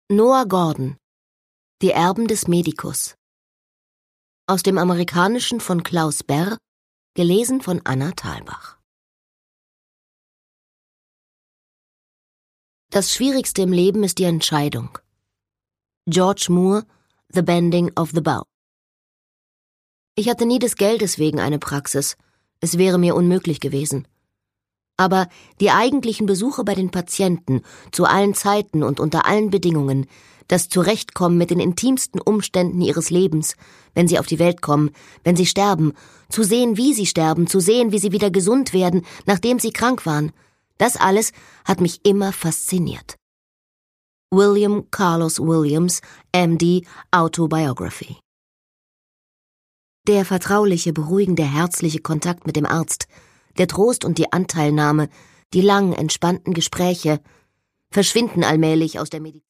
Noah Gordon, Die Erben des Medikus. Aus dem Amerikanischen von Klaus Berr, gelesen von Anna Thalbach. Das Schwierigste im Leben ist die Entscheidung. George Moore, The Bending of the Bow. Ich hatte nie des Geldes wegen eine Praxis, es wäre mir unmöglich gewesen. Aber die eigentlichen Besuche bei den Patienten, zu allen Zeiten und unter allen Bedingungen, das Zurechtkommen mit den intimsten Umständen ihres Lebens, wenn sie auf die Welt kommen, wenn sie sterben, zu sehen, wie sie sterben, zu sehen, wie sie wieder gesund werden, nachdem sie krank waren, das alles hat mich immer fasziniert. William Carlos Williams, MD, Autobiography. Der vertrauliche, beruhigende, herzliche Kontakt mit dem Arzt, der Trost und die Anteilnahme, die langen, entspannten Gespräche verschwinden allmählich aus der Medizin.